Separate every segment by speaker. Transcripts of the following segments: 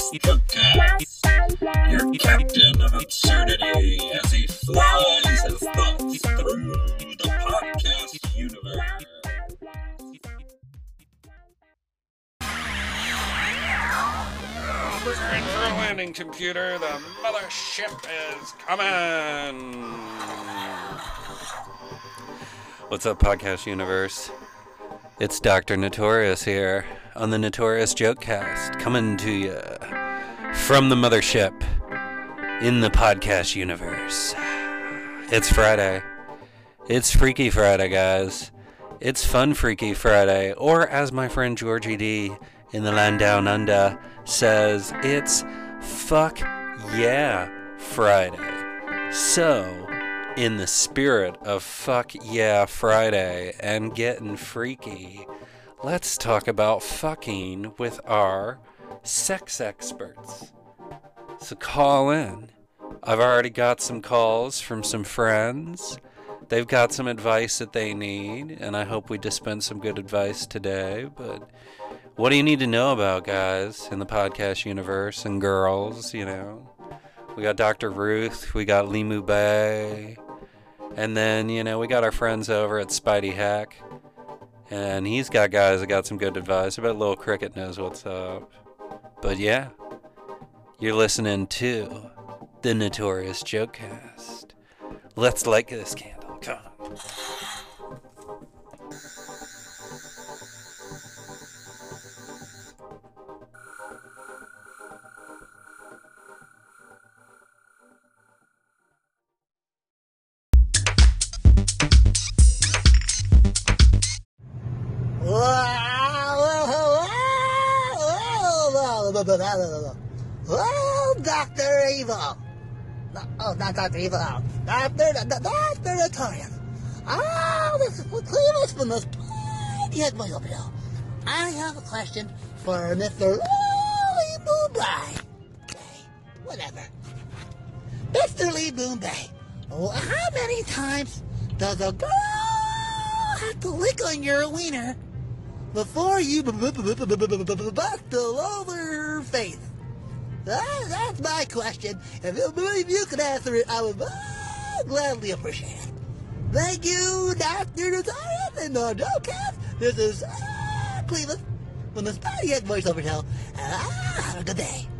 Speaker 1: Jokecast, your captain of absurdity as he flies his thoughts through the podcast universe. Preparing for a landing, computer. The mothership is coming. What's up, podcast universe? It's Dr. Notorious here on the Notorious Jokecast, coming to you from the mothership in the podcast universe. It's Friday. It's Freaky Friday, guys. It's Fun Freaky Friday, or as my friend Georgie D in the land down under says, it's Fuck Yeah Friday. So, in the spirit of Fuck Yeah Friday and getting freaky, let's talk about fucking with our sex experts. So call in. I've already got some calls from some friends. They've got some advice that they need, and I hope we dispense some good advice today. But what do you need to know about, guys, in the podcast universe and girls, you know? We got Dr. Ruth, we got Limu Bay, and then, you know, we got our friends over at Spidey Hack, and he's got guys that got some good advice. I bet Lil Cricket knows what's up. But yeah, you're listening to the Notorious Jokecast. Let's light this candle. Come on.
Speaker 2: Oh, Dr. Evil. Oh, not Dr. Evil. Dr. Notorious. Oh, this is Cleveland from the Spidey Mobile. I have a question for Mr. Lee Boombai. Okay, whatever. Mr. Lee Boombai, how many times does a girl have to lick on your wiener before you bust all over her face? That's my question. If you could answer it, I would gladly appreciate it. Thank you, Dr. Notorious and the Jokecast. This is Cleveland from the Spidey Head Voiceover Show. Have a good day.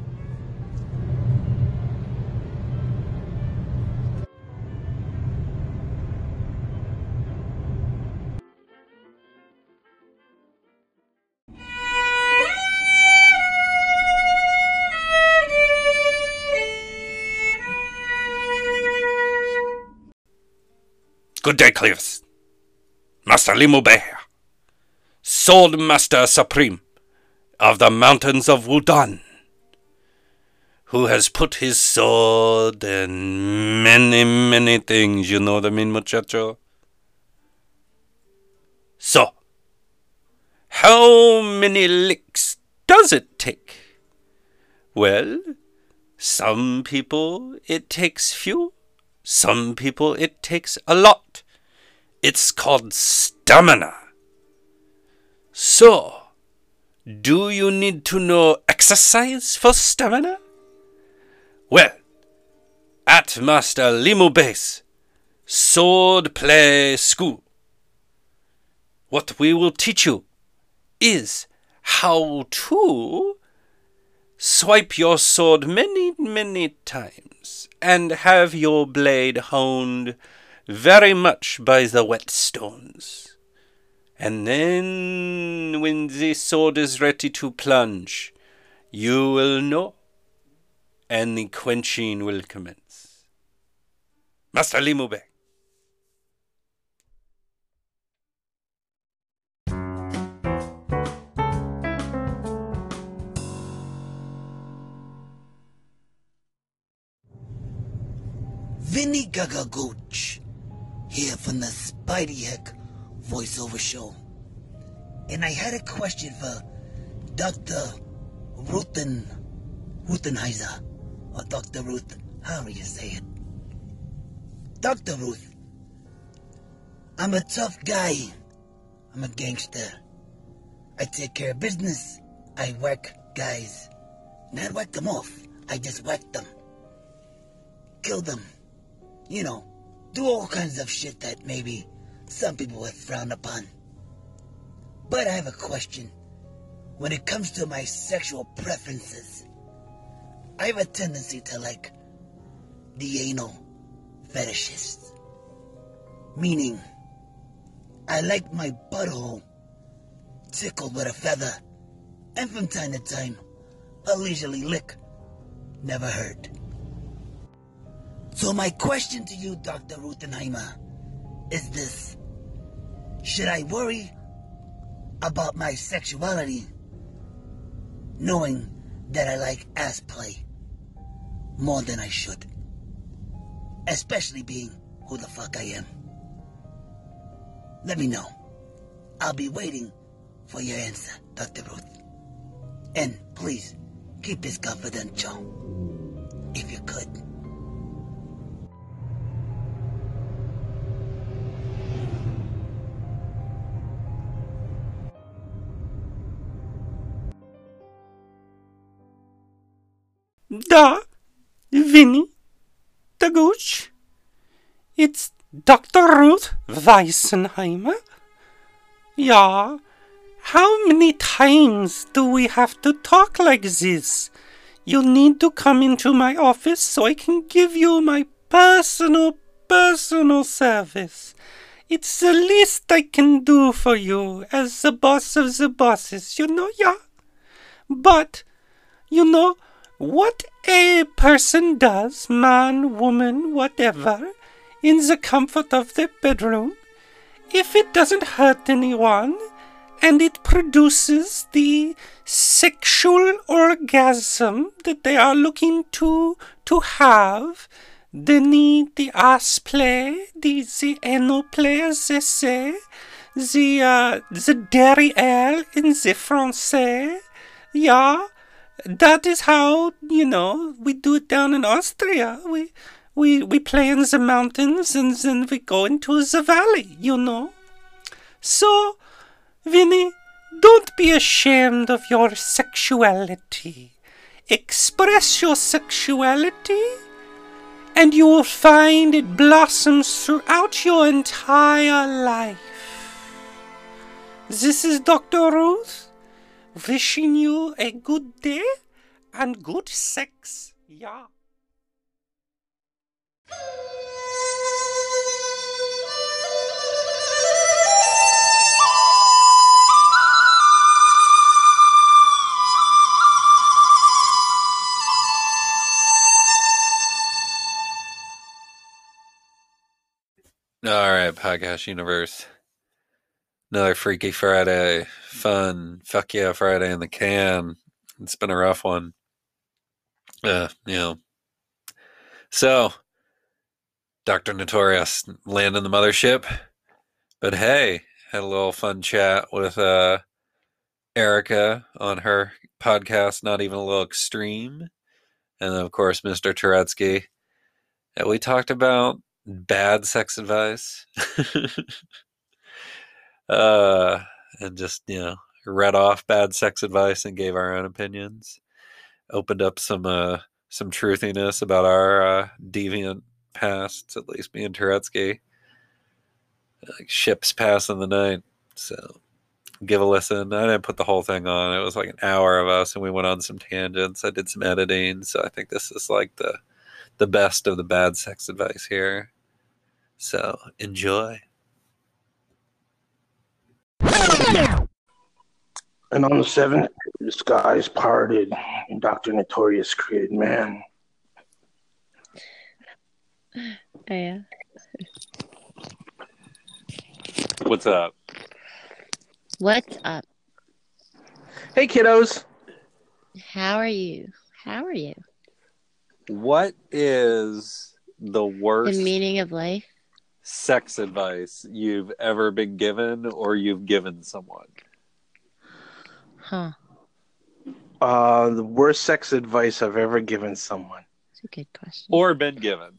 Speaker 1: Good day, Clevis. Master Limu Bay here, Sword Master Supreme of the mountains of Wudan, who has put his sword in many things, you know what I mean, muchacho? So, how many licks does it take? Well, some people it takes few. Some people it takes a lot. It's called stamina. So, do you need to know exercise for stamina? Well, at Master Limu Bay's Sword Play School, what we will teach you is how to swipe your sword many times and have your blade honed very much by the whetstones. And then, when the sword is ready to plunge, you will know, and the quenching will commence. Master Limu Bay.
Speaker 2: Vinny Gagagooch, here from the Spidey Heck Voiceover Show. And I had a question for Dr. Ruthenheiser, or Dr. Ruth, however you say it. Dr. Ruth, I'm a tough guy. I'm a gangster. I take care of business. I work, guys. Not wipe them off. I just whack them. Kill them. You know, do all kinds of shit that maybe some people would frown upon. But I have a question. When it comes to my sexual preferences, I have a tendency to like the anal fetishists. Meaning, I like my butthole tickled with a feather, and from time to time, a leisurely lick never hurt. So my question to you, Dr. Ruthenheimer, is this. Should I worry about my sexuality knowing that I like ass play more than I should? Especially being who the fuck I am. Let me know. I'll be waiting for your answer, Dr. Ruth. And please, keep this confidential, if you could.
Speaker 3: Da, Vinny, the Gooch. It's Dr. Ruth Weissenheimer. Yeah, how many times do we have to talk like this? You need to come into my office so I can give you my personal service. It's the least I can do for you as the boss of the bosses, yeah? But, what a person does, man, woman, whatever, in the comfort of their bedroom, if it doesn't hurt anyone, and it produces the sexual orgasm that they are looking to have, the ass play, the anal play, as they say, the derrière in the français, yeah. That is how, we do it down in Austria. We play in the mountains and then we go into the valley, So, Vinny, don't be ashamed of your sexuality. Express your sexuality and you will find it blossoms throughout your entire life. This is Dr. Ruth. Wishing you a good day and good sex, yeah.
Speaker 1: All right, Podcast Universe. Another Freaky Friday. Fun. Fuck yeah, Friday in the can. It's been a rough one. So, Dr. Notorious landing the mothership. But hey, had a little fun chat with Erica on her podcast, Not Even a Little Extreme. And then, of course, Mr. Turetsky. And we talked about bad sex advice. And just, read off bad sex advice and gave our own opinions. Opened up some truthiness about our deviant pasts, at least me and Turetsky. Like ships passing the night. So give a listen. I didn't put the whole thing on. It was like an hour of us and we went on some tangents. I did some editing. So I think this is like the best of the bad sex advice here. So enjoy.
Speaker 4: And on the seventh, the skies parted, and Dr. Notorious created man.
Speaker 5: Yeah.
Speaker 1: What's up?
Speaker 5: What's up?
Speaker 4: Hey, kiddos.
Speaker 5: How are you?
Speaker 1: What is the worst
Speaker 5: The meaning of life?
Speaker 1: sex advice you've ever been given or you've given someone?
Speaker 5: Huh.
Speaker 4: The worst sex advice I've ever given someone.
Speaker 5: That's a good question.
Speaker 1: Or been given.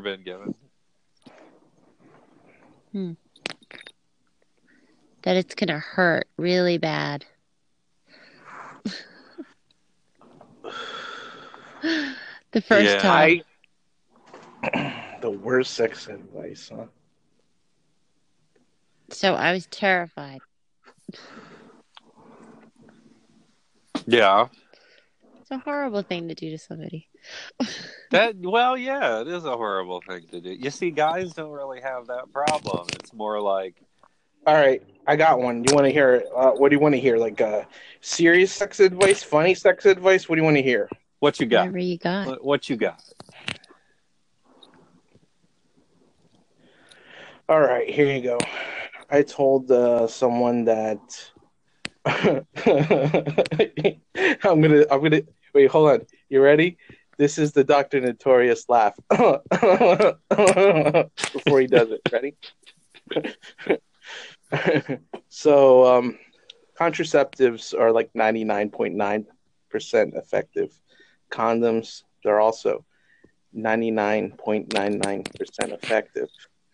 Speaker 5: That it's gonna hurt really bad. The first
Speaker 1: Yeah.
Speaker 5: time.
Speaker 4: The worst sex advice, huh?
Speaker 5: So I was terrified.
Speaker 1: Yeah.
Speaker 5: It's a horrible thing to do to somebody.
Speaker 1: Yeah, it is a horrible thing to do. You see, guys don't really have that problem. It's more like,
Speaker 4: All right, I got one. You want to hear? What do you want to hear? Like serious sex advice, funny sex advice? What do you want to hear?
Speaker 1: what you got?
Speaker 5: Whatever you got.
Speaker 1: What you got?
Speaker 4: All right, here you go. I told someone that I'm gonna wait. Hold on. You ready? This is the Dr. Notorious laugh. Before he does it. Ready? So, contraceptives are like 99.9% effective. Condoms, they're also 99.99% effective.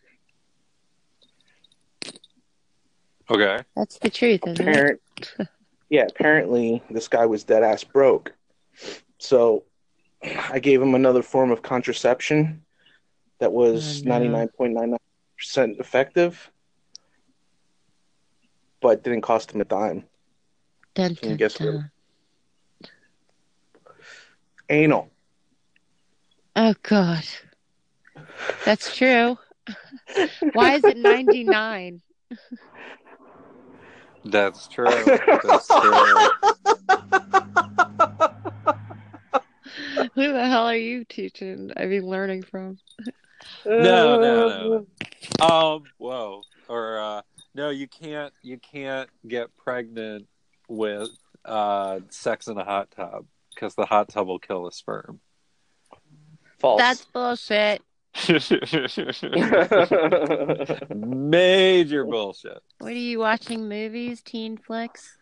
Speaker 1: Okay.
Speaker 5: That's the truth, isn't it?
Speaker 4: Apparently this guy was dead ass broke. So I gave him another form of contraception that was 99.99% effective, but didn't cost him a dime.
Speaker 5: Dun,
Speaker 4: Can you
Speaker 5: dun,
Speaker 4: guess what?
Speaker 5: dun.
Speaker 4: Anal.
Speaker 5: Oh, God. That's true. Why is it 99?
Speaker 1: That's true. That's true.
Speaker 5: Who the hell are you teaching? Learning from?
Speaker 1: No. Whoa. Or no, you can't get pregnant with sex in a hot tub because the hot tub will kill the sperm.
Speaker 4: False.
Speaker 5: That's bullshit.
Speaker 1: Major bullshit.
Speaker 5: What are you watching? Movies? Teen flicks?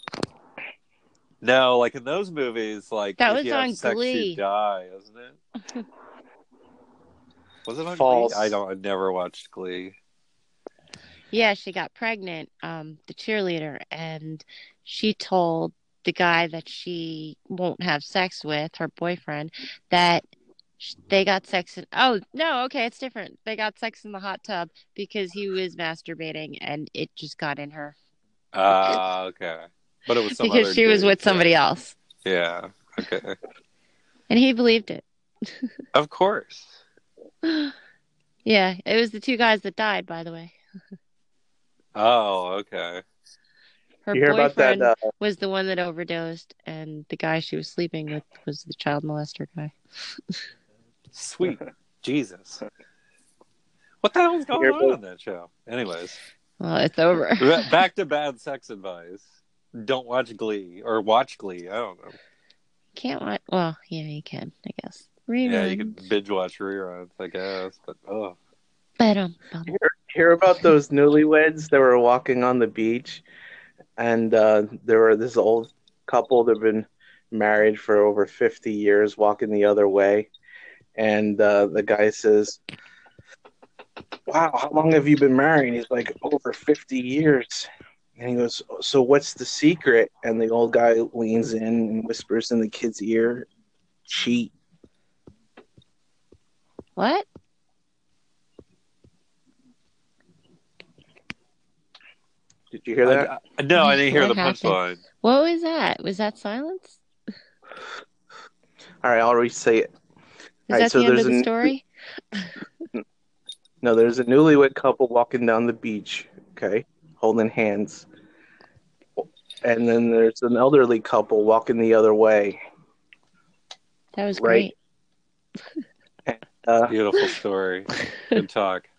Speaker 1: No, like in those movies, like
Speaker 5: That
Speaker 1: if
Speaker 5: was
Speaker 1: you have
Speaker 5: on
Speaker 1: sex,
Speaker 5: Glee.
Speaker 1: you die, isn't it? Was it on
Speaker 4: False.
Speaker 1: Glee? I never watched Glee.
Speaker 5: Yeah, she got pregnant, the cheerleader, and she told the guy that she won't have sex with, her boyfriend, that they got sex in... Oh, no, okay, it's different. They got sex in the hot tub because he was masturbating and it just got in her.
Speaker 1: Okay. But it was some
Speaker 5: because
Speaker 1: other
Speaker 5: she was
Speaker 1: dude.
Speaker 5: with somebody else.
Speaker 1: Yeah, okay.
Speaker 5: And he believed it.
Speaker 1: Of course.
Speaker 5: Yeah, it was the two guys that died, by the way.
Speaker 1: Oh, okay.
Speaker 5: Her
Speaker 4: You hear about
Speaker 5: boyfriend
Speaker 4: that?
Speaker 5: was the one that overdosed, and the guy she was sleeping with was the child molester guy.
Speaker 1: Sweet Jesus. What the hell's going on in that show? Anyways.
Speaker 5: Well, it's over.
Speaker 1: Back to bad sex advice. Don't watch Glee. Or watch Glee. I don't know.
Speaker 5: Can't watch... Well, yeah, you can, I guess. Reruns.
Speaker 1: Yeah, you can binge watch reruns, I guess. But,
Speaker 4: Hear about those newlyweds that were walking on the beach, and there were this old couple that have been married for over 50 years walking the other way, and the guy says, "Wow, how long have you been married?" He's like, "Over 50 years." And he goes, "So what's the secret?" And the old guy leans in and whispers in the kid's ear, "Cheat."
Speaker 5: What?
Speaker 4: Did you hear that?
Speaker 1: No, I didn't hear
Speaker 5: What
Speaker 1: the
Speaker 5: happened?
Speaker 1: punchline.
Speaker 5: What was that? Was that silence?
Speaker 4: All right, I'll re-say it.
Speaker 5: Is
Speaker 4: All right,
Speaker 5: that
Speaker 4: so
Speaker 5: the end
Speaker 4: there's
Speaker 5: of the
Speaker 4: a-
Speaker 5: story?
Speaker 4: No, there's a newlywed couple walking down the beach, okay, holding hands. And then there's an elderly couple walking the other way.
Speaker 5: That was
Speaker 4: Right.
Speaker 5: great.
Speaker 1: Beautiful story. Good talk.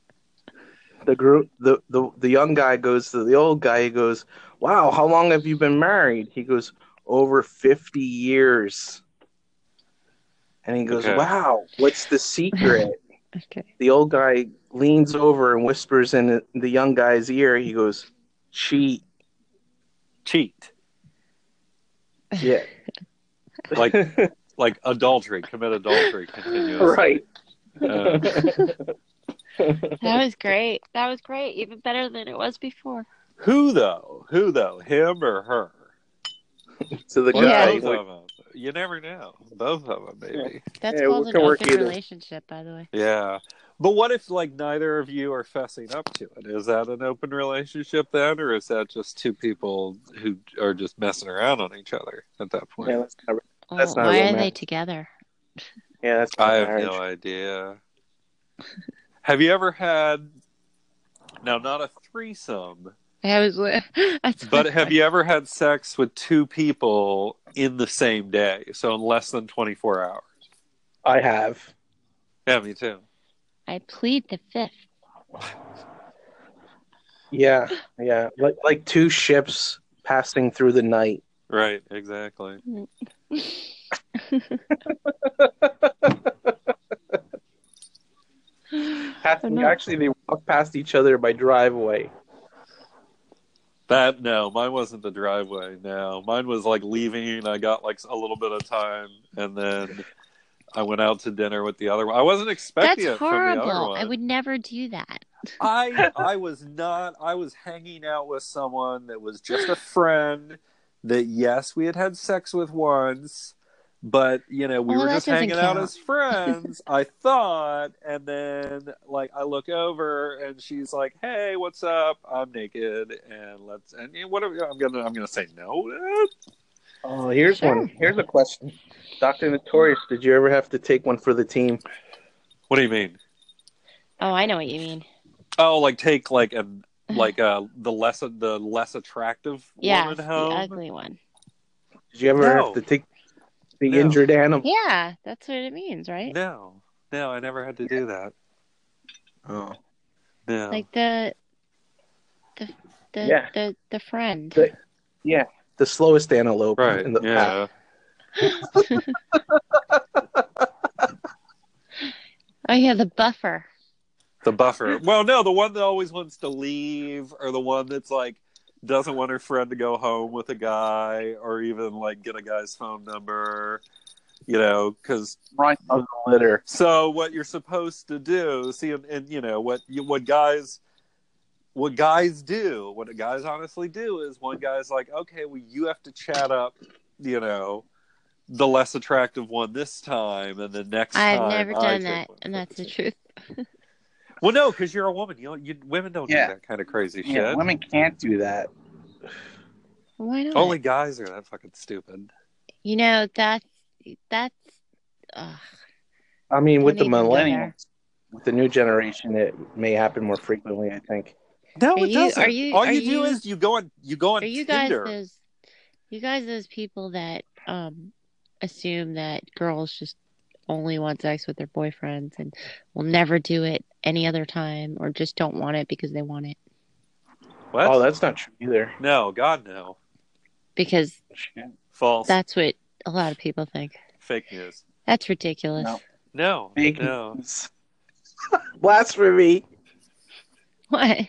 Speaker 4: The young guy goes to the old guy. He goes, "Wow, how long have you been married?" He goes, "Over 50 years." And he goes,
Speaker 1: Okay.
Speaker 4: "Wow, what's the secret?"
Speaker 5: Okay.
Speaker 4: The old guy leans over and whispers in the young guy's ear. He goes, "Cheat."
Speaker 1: Cheat.
Speaker 4: Yeah.
Speaker 1: Like like adultery. Commit adultery continuously.
Speaker 4: Right.
Speaker 5: That was great. That was great. Even better than it was before.
Speaker 1: Who though? Him or her?
Speaker 4: to the
Speaker 5: Or
Speaker 4: guy.
Speaker 5: both
Speaker 1: Both of them. You never know. Both of them, maybe.
Speaker 5: That's
Speaker 4: Yeah,
Speaker 5: called
Speaker 4: it
Speaker 5: an
Speaker 4: can work
Speaker 5: open
Speaker 4: either.
Speaker 5: relationship, by the way.
Speaker 1: Yeah. But what if, like, neither of you are fessing up to it? Is that an open relationship then? Or is that just two people who are just messing around on each other at that point?
Speaker 4: Yeah, that's not
Speaker 5: Well,
Speaker 4: not
Speaker 5: why
Speaker 4: a
Speaker 5: are they
Speaker 4: romance.
Speaker 5: together?
Speaker 4: Yeah, that's
Speaker 1: I
Speaker 4: not
Speaker 1: have
Speaker 4: marriage.
Speaker 1: no idea. Have you ever had, now, not a threesome,
Speaker 5: That's
Speaker 1: but have you ever had sex with two people in the same day? So in less than 24 hours?
Speaker 4: I have.
Speaker 1: Yeah, me too.
Speaker 5: I plead the fifth.
Speaker 4: Yeah, like two ships passing through the night.
Speaker 1: Right, exactly.
Speaker 4: Actually, they walk past each other by driveway.
Speaker 1: No, mine wasn't the driveway. No, mine was like leaving. I got like a little bit of time, and then I went out to dinner with the other one. I wasn't expecting
Speaker 5: That's
Speaker 1: it from the other
Speaker 5: horrible.
Speaker 1: one.
Speaker 5: I would never do that.
Speaker 1: I was not. I was hanging out with someone that was just a friend. That yes, we had sex with once, but we
Speaker 5: Well,
Speaker 1: were
Speaker 5: that
Speaker 1: just
Speaker 5: doesn't
Speaker 1: hanging out
Speaker 5: count.
Speaker 1: as friends. I thought, and then like I look over and she's like, "Hey, what's up? I'm naked, and whatever." I'm gonna say no.
Speaker 4: Oh, here's one. Here's a question. Dr. Notorious, did you ever have to take one for the team?
Speaker 1: What do you mean?
Speaker 5: Oh, I know what you mean.
Speaker 1: Oh, like take like the less attractive
Speaker 5: Yes,
Speaker 1: woman
Speaker 5: the
Speaker 1: home.
Speaker 5: ugly one.
Speaker 4: Did you ever
Speaker 1: No.
Speaker 4: have to take the
Speaker 1: No.
Speaker 4: injured animal?
Speaker 5: Yeah, that's what it means, right?
Speaker 1: No, I never had to do that.
Speaker 4: Oh,
Speaker 1: No.
Speaker 5: Like the
Speaker 4: Yeah.
Speaker 5: the friend.
Speaker 4: yeah, the slowest antelope
Speaker 1: Right.
Speaker 4: in the pack.
Speaker 5: Oh yeah, the buffer.
Speaker 1: The buffer. Well, no, the one that always wants to leave, or the one that's like doesn't want her friend to go home with a guy, or even like get a guy's phone number. Because
Speaker 4: Right of the litter.
Speaker 1: so what you're supposed to do, see, and what guys do, what guys honestly do is one guy's like, okay, well, you have to chat up, the less attractive one this time, and the next
Speaker 5: I've
Speaker 1: time
Speaker 5: never
Speaker 1: I
Speaker 5: done
Speaker 1: take
Speaker 5: that,
Speaker 1: one.
Speaker 5: and that's the truth.
Speaker 1: Well, no, because you're a woman. Women don't
Speaker 4: Yeah.
Speaker 1: do that kind of crazy
Speaker 4: Yeah,
Speaker 1: shit.
Speaker 4: women can't do that.
Speaker 5: Why not?
Speaker 1: Only guys are that fucking stupid.
Speaker 5: That's.
Speaker 4: I mean, with the
Speaker 5: Don't even go there.
Speaker 4: millennials, with the new generation, it may happen more frequently, I think.
Speaker 1: No,
Speaker 5: Are
Speaker 1: it
Speaker 5: you-
Speaker 1: doesn't.
Speaker 5: are you-
Speaker 1: All
Speaker 5: are
Speaker 1: you do
Speaker 5: you-
Speaker 1: is you go on
Speaker 5: Are you guys
Speaker 1: Tinder.
Speaker 5: those people that assume that girls just only want sex with their boyfriends and will never do it any other time, or just don't want it because they want it?
Speaker 1: What?
Speaker 4: Oh, that's not true either.
Speaker 1: No, God, no.
Speaker 5: Because
Speaker 1: False.
Speaker 5: that's what a lot of people think.
Speaker 1: Fake news.
Speaker 5: That's ridiculous.
Speaker 4: No.
Speaker 1: No.
Speaker 4: Fake
Speaker 1: No.
Speaker 4: news. Blasphemy.
Speaker 5: What?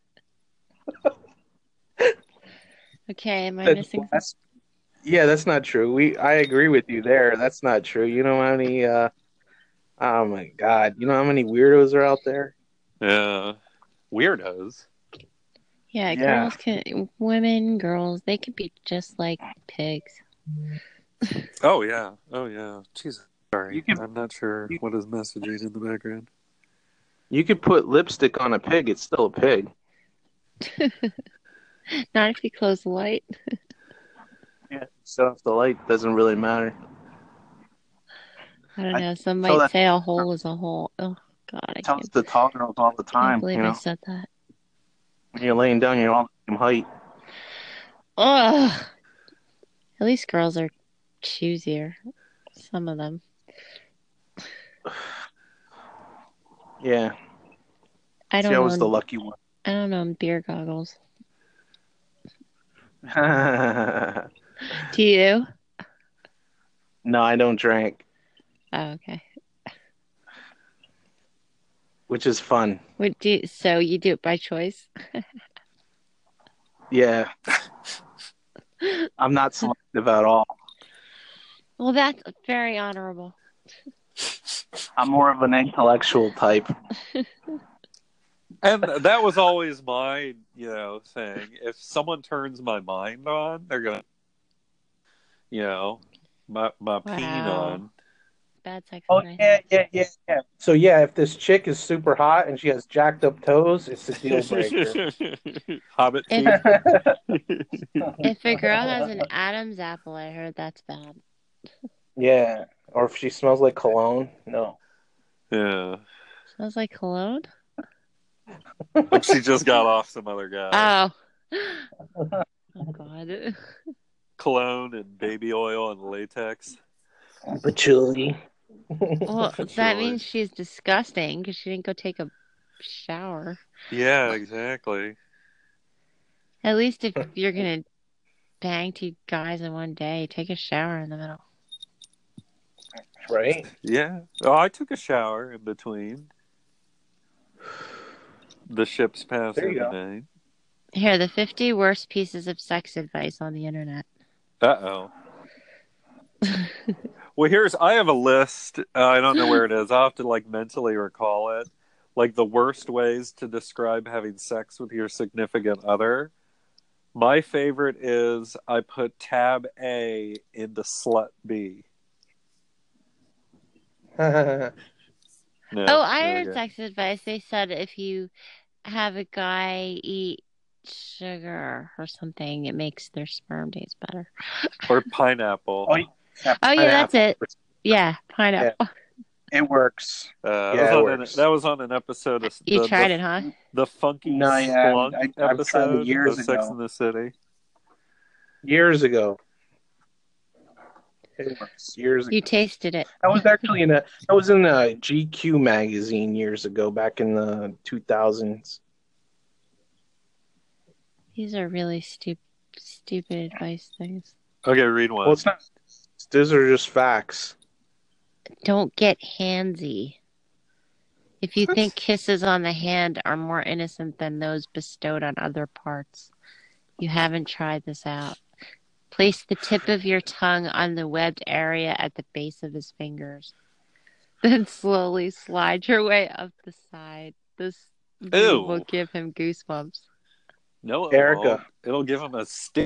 Speaker 5: Okay, am I
Speaker 4: That's
Speaker 5: missing?
Speaker 4: Yeah, that's not true. I agree with you there. That's not true. You know how many oh my God, you know how many weirdos are out there?
Speaker 1: Yeah. Weirdos.
Speaker 5: Yeah,
Speaker 4: Yeah.
Speaker 5: girls, they could be just like pigs.
Speaker 1: Oh yeah. Jesus. Sorry.
Speaker 4: You can-
Speaker 1: I'm not sure what is messaging in the background.
Speaker 4: You could put lipstick on a pig, it's still a pig.
Speaker 5: Not if you close the light.
Speaker 4: Yeah. Set off the light, doesn't really matter.
Speaker 5: I don't know. Some
Speaker 4: tell
Speaker 5: might
Speaker 4: that-
Speaker 5: say a hole is a hole. Oh God, I
Speaker 4: Tell
Speaker 5: can't,
Speaker 4: us the tall girls all the
Speaker 5: can't
Speaker 4: time,
Speaker 5: believe
Speaker 4: you
Speaker 5: I
Speaker 4: know.
Speaker 5: said that.
Speaker 4: When you're laying down, you're all the same height.
Speaker 5: Ugh. At least girls are choosier. Some of them.
Speaker 4: Yeah.
Speaker 5: I
Speaker 4: See, I was the
Speaker 5: don't
Speaker 4: lucky one.
Speaker 5: own beer goggles.
Speaker 4: No,
Speaker 5: Do you?
Speaker 4: I don't drink,
Speaker 5: Oh, okay.
Speaker 4: which is fun.
Speaker 5: So you do it by choice?
Speaker 4: Yeah. I'm not selective at all.
Speaker 5: Well, that's very honorable.
Speaker 4: I'm more of an intellectual type.
Speaker 1: And that was always my, thing. If someone turns my mind on, they're gonna.
Speaker 6: my peen
Speaker 5: Wow.
Speaker 6: on.
Speaker 5: Bad sex
Speaker 4: Oh
Speaker 5: advice.
Speaker 4: yeah. So yeah, if this chick is super hot and she has jacked up toes, it's a deal breaker.
Speaker 6: Hobbit feet.
Speaker 5: If a girl has an Adam's apple, I heard that's bad.
Speaker 4: Yeah, or if she smells like cologne, no.
Speaker 6: Yeah.
Speaker 5: Smells like cologne?
Speaker 6: Like she just got off some other guy.
Speaker 5: Oh. Oh, God.
Speaker 6: Cologne and baby oil and latex.
Speaker 4: Patchouli.
Speaker 5: Well, that
Speaker 6: Surely.
Speaker 5: means she's disgusting because she didn't go take a shower.
Speaker 6: Yeah, exactly.
Speaker 5: At least if you're going to bang 2 guys in one day, take a shower in the middle.
Speaker 4: Right?
Speaker 6: Yeah. Oh, I took a shower in between the ship's passing
Speaker 4: There you go.
Speaker 6: today.
Speaker 5: Here, the 50 worst pieces of sex advice on the internet.
Speaker 6: Uh-oh. Well, I have a list. I don't know where it is. I'll have to mentally recall it. Like the worst ways to describe having sex with your significant other. My favorite is I put tab A into slut B. No,
Speaker 5: Oh, I
Speaker 6: there
Speaker 5: heard
Speaker 6: we go.
Speaker 5: sex advice. They said if you have a guy eat sugar or something, it makes their sperm taste better.
Speaker 6: Or pineapple.
Speaker 4: Oh, yeah,
Speaker 5: Oh, yeah, that's it. Yeah, pineapple.
Speaker 4: It works.
Speaker 6: That
Speaker 4: Yeah, it
Speaker 6: was
Speaker 4: works.
Speaker 6: that was on an episode of
Speaker 5: You tried it, huh?
Speaker 6: the Funky
Speaker 4: No, yeah,
Speaker 6: Splunk
Speaker 4: I've tried it
Speaker 6: episode
Speaker 4: years
Speaker 6: of Sex
Speaker 4: ago.
Speaker 6: in the City.
Speaker 4: Years ago. It works. Years ago.
Speaker 5: You tasted it.
Speaker 4: I was actually in a GQ magazine years ago, back in the 2000s.
Speaker 5: These are really stupid advice things.
Speaker 6: Okay, read one.
Speaker 4: Well, it's not. These are just facts.
Speaker 5: Don't get handsy. If you
Speaker 4: What?
Speaker 5: think kisses on the hand are more innocent than those bestowed on other parts, you haven't tried this out. Place the tip of your tongue on the webbed area at the base of his fingers. Then slowly slide your way up the side. This move will give him goosebumps.
Speaker 6: No,
Speaker 4: Erica.
Speaker 6: won't. It'll give him a stick.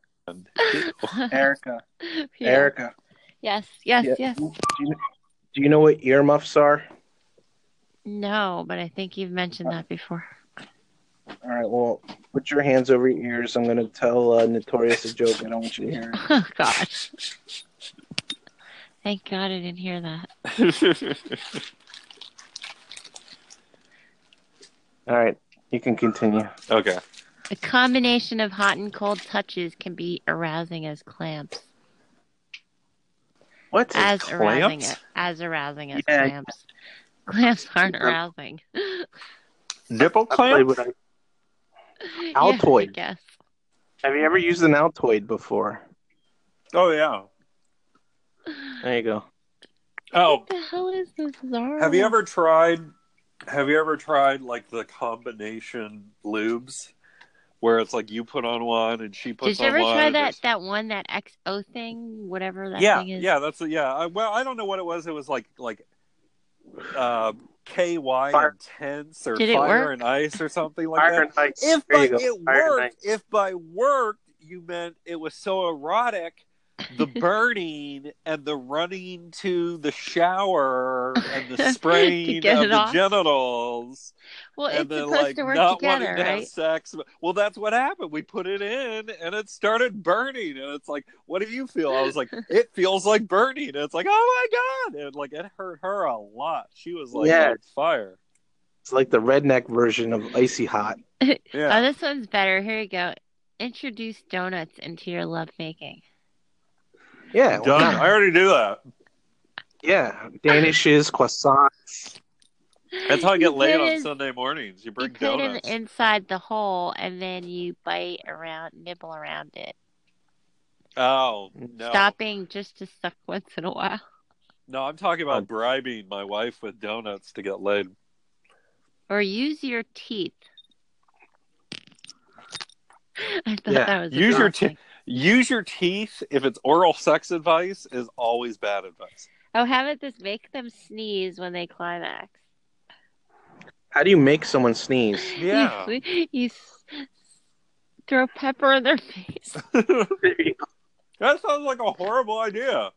Speaker 4: Erica.
Speaker 5: Yeah.
Speaker 4: Erica.
Speaker 5: Yes.
Speaker 4: Yeah. Do you know what earmuffs are?
Speaker 5: No, but I think you've mentioned that before.
Speaker 4: All right, well, put your hands over your ears. I'm going to tell Notorious a joke. I don't want you to hear it.
Speaker 5: Oh, gosh. Thank God I didn't hear that.
Speaker 4: All right, you can continue.
Speaker 6: Okay.
Speaker 5: A combination of hot and cold touches can be arousing as clamps.
Speaker 4: What?
Speaker 5: As arousing
Speaker 6: clamps?
Speaker 5: as
Speaker 4: Yeah.
Speaker 5: clamps. Clamps aren't arousing.
Speaker 6: Nipple
Speaker 4: I played
Speaker 6: clamp?
Speaker 4: with
Speaker 5: Yeah,
Speaker 4: Altoid.
Speaker 5: I guess.
Speaker 4: Have you ever used an Altoid before?
Speaker 6: Oh, yeah.
Speaker 4: There you go.
Speaker 6: Oh,
Speaker 5: What the hell is this? Zara?
Speaker 6: have you ever tried like the combination lubes where it's like you put on one and she puts
Speaker 5: Did you
Speaker 6: on
Speaker 5: ever
Speaker 6: one?
Speaker 5: try
Speaker 6: and
Speaker 5: that
Speaker 6: it's-
Speaker 5: one, that XO thing, whatever that
Speaker 6: Yeah,
Speaker 5: thing is?
Speaker 6: yeah, that's well, I don't know what it was. It was like KY
Speaker 4: Fire.
Speaker 6: Intense or
Speaker 5: Did it
Speaker 6: Fire
Speaker 5: work?
Speaker 6: and Ice or something like
Speaker 4: Fire
Speaker 6: that.
Speaker 4: and Ice.
Speaker 6: If
Speaker 4: There
Speaker 6: by
Speaker 4: you go.
Speaker 6: it
Speaker 4: Fire and
Speaker 6: worked,
Speaker 4: Ice.
Speaker 6: if by worked you meant it was so erotic, the burning and the running to the shower and the spraying
Speaker 5: get
Speaker 6: of
Speaker 5: it
Speaker 6: the
Speaker 5: off?
Speaker 6: genitals.
Speaker 5: Well,
Speaker 6: And
Speaker 5: it's
Speaker 6: then,
Speaker 5: supposed to work
Speaker 6: not
Speaker 5: together,
Speaker 6: wanting to have
Speaker 5: right?
Speaker 6: sex. Well, that's what happened. We put it in, and it started burning. And it's like, what do you feel? I was like, it feels like burning. And it's like, oh my god! And it hurt her a lot. She was like
Speaker 4: Yeah.
Speaker 6: on fire.
Speaker 4: It's like the redneck version of Icy Hot.
Speaker 5: Oh,
Speaker 6: Yeah.
Speaker 5: this one's better. Here you go. Introduce donuts into your lovemaking.
Speaker 4: Yeah. why
Speaker 6: Done.
Speaker 4: not?
Speaker 6: I already do that.
Speaker 4: Yeah. Danishes, croissants.
Speaker 6: That's how I get
Speaker 5: You
Speaker 6: laid
Speaker 5: put
Speaker 6: on
Speaker 5: in-
Speaker 6: Sunday mornings. You
Speaker 5: You
Speaker 6: bring
Speaker 5: put
Speaker 6: donuts.
Speaker 5: it inside the hole, and then you nibble around it,
Speaker 6: Oh no!
Speaker 5: stopping just to suck once in a while.
Speaker 6: No, I'm talking about bribing my wife with donuts to get laid.
Speaker 5: Or use your teeth. I thought
Speaker 4: Yeah,
Speaker 5: that was
Speaker 6: use your
Speaker 5: interesting.
Speaker 6: Use your teeth if it's oral sex advice is always bad advice.
Speaker 5: Oh, how about this? Make them sneeze when they climax.
Speaker 4: How do you make someone sneeze?
Speaker 6: Yeah.
Speaker 5: You throw pepper in their face.
Speaker 4: There you go.
Speaker 6: That sounds like a horrible idea.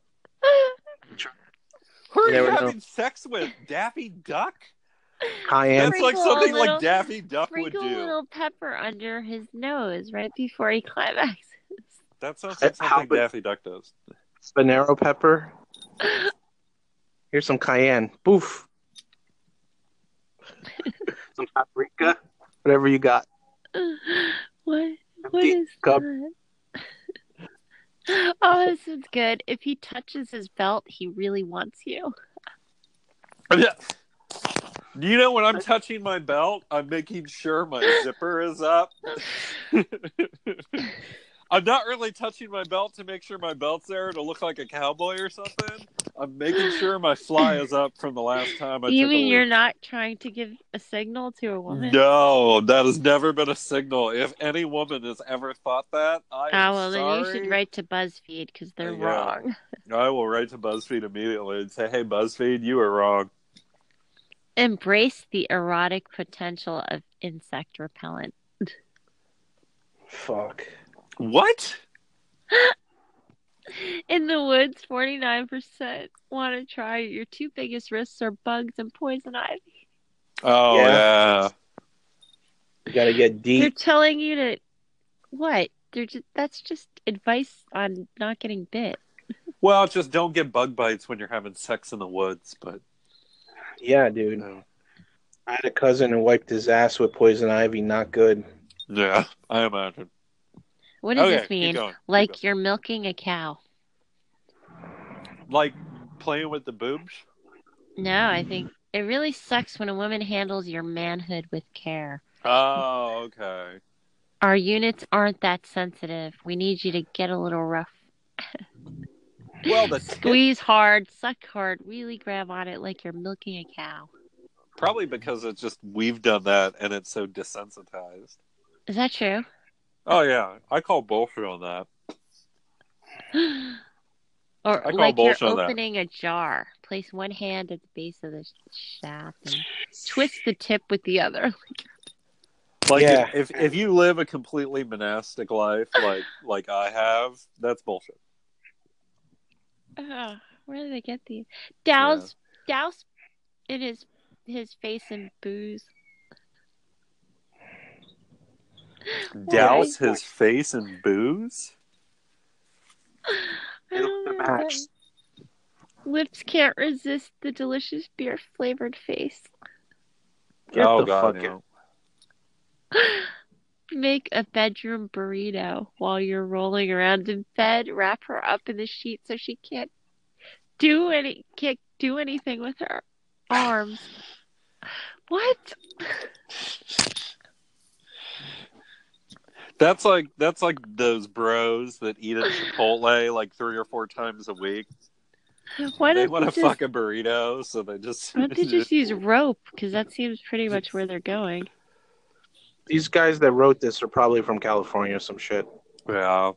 Speaker 6: Who are you
Speaker 4: Never know.
Speaker 6: having sex with? Daffy Duck?
Speaker 4: Cayenne.
Speaker 6: That's like
Speaker 5: Sprinkle a
Speaker 6: something
Speaker 5: little-
Speaker 6: like Daffy Duck would
Speaker 5: Sprinkle a
Speaker 6: do.
Speaker 5: little pepper under his nose right before he climaxes.
Speaker 6: That sounds like
Speaker 4: How
Speaker 6: something
Speaker 4: about-
Speaker 6: Daffy Duck does.
Speaker 4: Habanero pepper. Here's some cayenne. Boof. Some paprika. Whatever you got.
Speaker 5: What
Speaker 4: Empty
Speaker 5: is
Speaker 4: cup.
Speaker 5: that? Oh, this is good. If he touches his belt, he really wants you.
Speaker 6: You know, when I'm touching my belt, I'm making sure my zipper is up. I'm not really touching my belt to make sure my belt's there to look like a cowboy or something. I'm making sure my fly is up from the last time I
Speaker 5: You
Speaker 6: took
Speaker 5: mean
Speaker 6: a
Speaker 5: you're
Speaker 6: leak.
Speaker 5: not trying to give a signal to a woman?
Speaker 6: No, that has never been a signal. If any woman has ever thought that, I'm
Speaker 5: Well,
Speaker 6: sorry.
Speaker 5: then you should write to BuzzFeed because they're
Speaker 6: Yeah.
Speaker 5: wrong.
Speaker 6: I will write to BuzzFeed immediately and say, hey, BuzzFeed, you were wrong.
Speaker 5: Embrace the erotic potential of insect repellent.
Speaker 4: Fuck.
Speaker 6: What?
Speaker 5: In the woods, 49% want to try. Your two biggest risks are bugs and poison ivy.
Speaker 6: Oh, yeah.
Speaker 4: You gotta get
Speaker 5: They're
Speaker 4: deep.
Speaker 5: telling you to what? That's just advice on not getting bit.
Speaker 6: Well, just don't get bug bites when you're having sex in the woods, but
Speaker 4: Yeah, dude. I had a cousin who wiped his ass with poison ivy. Not good.
Speaker 6: yeah, I imagine.
Speaker 5: What does
Speaker 6: Okay,
Speaker 5: this mean?
Speaker 6: keep going, keep
Speaker 5: Like
Speaker 6: going.
Speaker 5: you're milking a cow.
Speaker 6: Like playing with the boobs?
Speaker 5: No, I think it really sucks when a woman handles your manhood with care.
Speaker 6: Oh, okay.
Speaker 5: Our units aren't that sensitive. We need you to get a little rough.
Speaker 6: Well, the
Speaker 5: Squeeze hard, suck hard, really grab on it like you're milking a cow.
Speaker 6: probably because it's just we've done that and it's so desensitized.
Speaker 5: Is that true?
Speaker 6: Oh yeah, I call bullshit on that.
Speaker 5: Or
Speaker 6: I call
Speaker 5: like you're
Speaker 6: bullshit on that.
Speaker 5: opening a jar. Place one hand at the base of the shaft and twist the tip with the other.
Speaker 6: Like
Speaker 4: Yeah.
Speaker 6: if you live a completely monastic life like I have, that's bullshit.
Speaker 5: Where did they get these? Douse in his face in booze.
Speaker 6: Douse his face in booze?
Speaker 5: I don't know that. Lips can't resist the delicious beer flavored face.
Speaker 4: Get
Speaker 6: oh
Speaker 4: the
Speaker 6: god,
Speaker 4: fuck
Speaker 6: no.
Speaker 5: Make a bedroom burrito while you're rolling around in bed. Wrap her up in the sheet so she can't do anything with her arms. What?
Speaker 6: That's like those bros that eat at Chipotle like 3 or 4 times a week.
Speaker 5: Why
Speaker 6: They
Speaker 5: don't
Speaker 6: want
Speaker 5: they
Speaker 6: to fuck a burrito, so they just
Speaker 5: why don't they just use rope? Because that seems pretty much where they're going.
Speaker 4: These guys that wrote this are probably from California or some shit.
Speaker 6: yeah.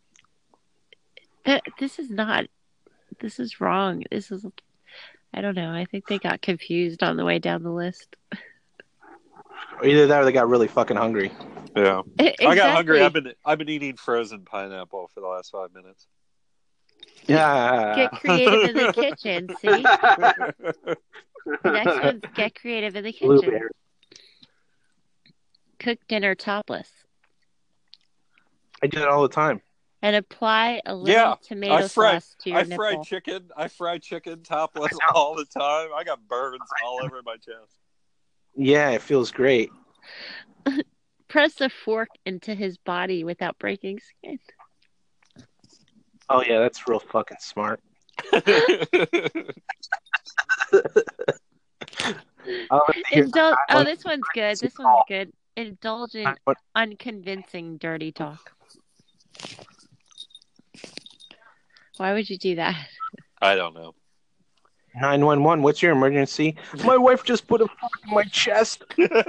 Speaker 5: This is not. This is wrong. This is. I don't know. I think they got confused on the way down the list.
Speaker 4: Either that or they got really fucking hungry.
Speaker 6: Yeah.
Speaker 5: Exactly.
Speaker 6: I got hungry. I've been eating frozen pineapple for the last 5 minutes.
Speaker 4: Yeah.
Speaker 5: Get creative in the kitchen. See, the next one's get creative in the kitchen.
Speaker 4: Blueberry.
Speaker 5: Cook dinner topless
Speaker 4: I do that all the time.
Speaker 5: and apply a little
Speaker 6: Yeah,
Speaker 5: tomato sauce to your nipple.
Speaker 6: I fry chicken topless all the time. I got burns all over my chest.
Speaker 4: Yeah, it feels great.
Speaker 5: Press a fork into his body without breaking skin.
Speaker 4: Oh yeah, that's real fucking smart.
Speaker 5: This one's good. This one's good. Indulge in unconvincing dirty talk. Why would you do that?
Speaker 6: I don't know.
Speaker 4: 911, what's your emergency? My wife just put a fork in my chest.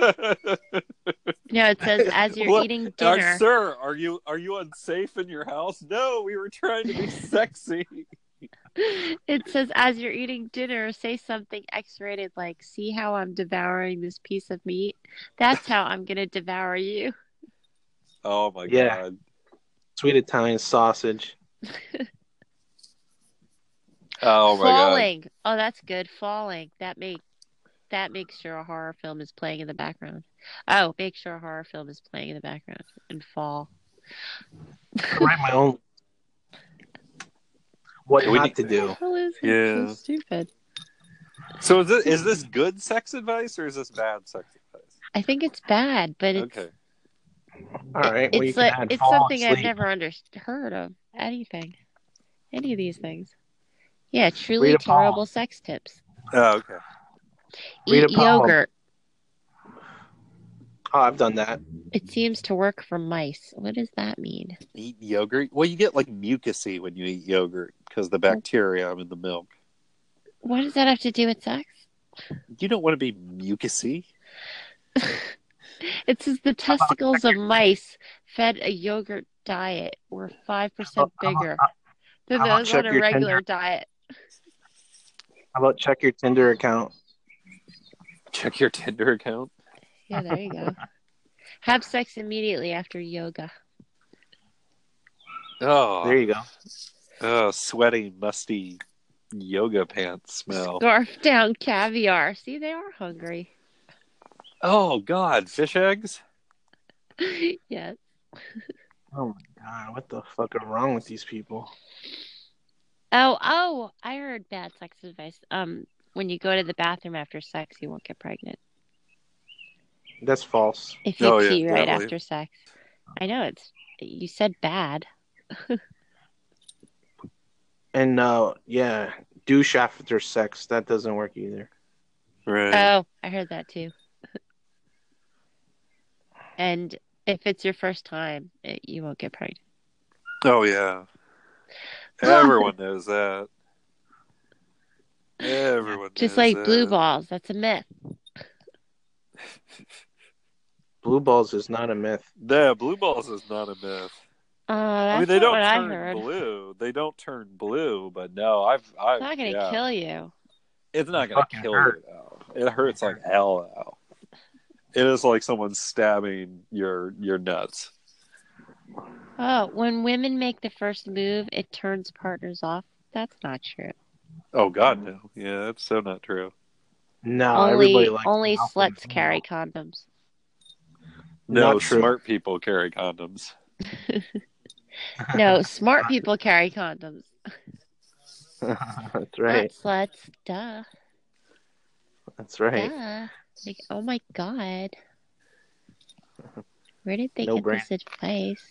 Speaker 5: No, it says as you're
Speaker 6: What?
Speaker 5: eating dinner.
Speaker 6: Sir, are you unsafe in your house? No, we were trying to be sexy.
Speaker 5: It says as you're eating dinner, say something X-rated like, "See how I'm devouring this piece of meat? That's how I'm gonna devour you."
Speaker 6: Oh my
Speaker 4: Yeah.
Speaker 6: god.
Speaker 4: Sweet Italian sausage.
Speaker 6: Oh my god.
Speaker 5: Falling. Oh, that's good. Falling. That makes sure a horror film is playing in the background. Oh, make sure a horror film is playing in the background and fall.
Speaker 4: I write my own. What
Speaker 6: We
Speaker 4: not
Speaker 6: need-
Speaker 4: to do.
Speaker 5: Hell is it?
Speaker 6: Yeah.
Speaker 5: So stupid.
Speaker 6: So is this good sex advice or is this bad sex advice?
Speaker 5: I think it's bad, but it's
Speaker 6: Okay.
Speaker 4: All right. Well, you
Speaker 5: it's
Speaker 4: can
Speaker 5: like
Speaker 4: add
Speaker 5: it's
Speaker 4: fall
Speaker 5: something I've
Speaker 4: asleep.
Speaker 5: never heard of. Any of these things. Yeah, truly
Speaker 4: Read a poem.
Speaker 5: terrible sex tips.
Speaker 6: Oh, okay.
Speaker 4: Read a
Speaker 5: Eat
Speaker 4: poem.
Speaker 5: yogurt.
Speaker 4: Oh, I've done that.
Speaker 5: It seems to work for mice. What does that mean?
Speaker 6: Eat yogurt. Well, you get like mucusy when you eat yogurt because the bacteria in the milk.
Speaker 5: What does that have to do with sex?
Speaker 6: You don't want to be mucusy.
Speaker 5: It says the testicles of mice fed a yogurt diet were 5% bigger than
Speaker 4: how about
Speaker 5: those
Speaker 4: check
Speaker 5: on a
Speaker 4: your
Speaker 5: regular diet.
Speaker 4: How about check your Tinder account?
Speaker 6: Check your Tinder account.
Speaker 5: Yeah, there you go. Have sex immediately after yoga.
Speaker 6: Oh,
Speaker 4: There you go.
Speaker 6: oh, sweaty, musty yoga pants smell.
Speaker 5: Scarf down caviar. See, they are hungry.
Speaker 6: Oh God, fish eggs.
Speaker 5: Yes.
Speaker 4: Oh my god, what the fuck are wrong with these people?
Speaker 5: Oh, I heard bad sex advice. When you go to the bathroom after sex, you won't get pregnant.
Speaker 4: That's false.
Speaker 5: If you
Speaker 6: Oh, yeah,
Speaker 5: pee right
Speaker 6: definitely.
Speaker 5: after sex. I know you said bad.
Speaker 4: And yeah, douche after sex. That doesn't work either.
Speaker 6: Right.
Speaker 5: Oh, I heard that too. And if it's your first time, you won't get pregnant.
Speaker 6: Oh yeah. Everyone knows that. Everyone
Speaker 5: Just
Speaker 6: knows
Speaker 5: like
Speaker 6: that.
Speaker 5: blue balls, that's a myth.
Speaker 4: Blue balls is not a myth.
Speaker 6: Yeah, blue balls is not a myth.
Speaker 5: That's
Speaker 6: I mean, they
Speaker 5: not
Speaker 6: don't
Speaker 5: what I
Speaker 6: turn
Speaker 5: heard.
Speaker 6: blue. They don't turn blue, but no, I've
Speaker 5: It's not gonna
Speaker 6: yeah.
Speaker 5: kill you.
Speaker 6: It's not gonna
Speaker 4: Fucking
Speaker 6: kill
Speaker 4: hurt.
Speaker 6: you though. It hurts like hell though. It is like someone stabbing your nuts.
Speaker 5: Oh, when women make the first move, it turns partners off. That's not true.
Speaker 6: Oh God, no. Yeah, that's so not true.
Speaker 4: No, everybody likes
Speaker 5: only
Speaker 4: alpha
Speaker 5: sluts
Speaker 4: male.
Speaker 5: carry condoms.
Speaker 6: No,
Speaker 4: Not true.
Speaker 6: smart people carry condoms.
Speaker 5: No, smart people carry condoms.
Speaker 4: That's right.
Speaker 5: Not sluts. Duh.
Speaker 4: That's right.
Speaker 5: Duh. Like, oh my god. Where did they
Speaker 4: No
Speaker 5: get
Speaker 4: brain.
Speaker 5: this advice?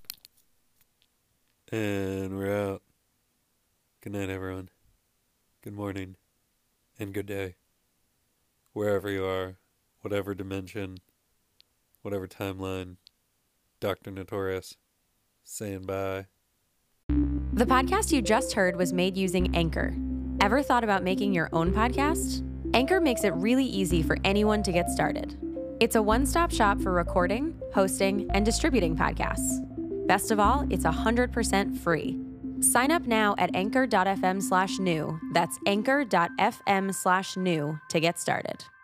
Speaker 1: And we're out. Good night, everyone. Good morning. And good day. Wherever you are, whatever dimension, whatever timeline. Dr. Notorious saying bye.
Speaker 7: The podcast you just heard was made using Anchor. Ever thought about making your own podcast? Anchor makes it really easy for anyone to get started. It's a one-stop shop for recording, hosting, and distributing podcasts. Best of all, it's 100% free. Sign up now at anchor.fm/new. That's anchor.fm/new to get started.